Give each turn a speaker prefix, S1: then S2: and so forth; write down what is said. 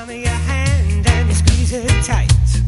S1: palm of your hand and you squeeze it tight.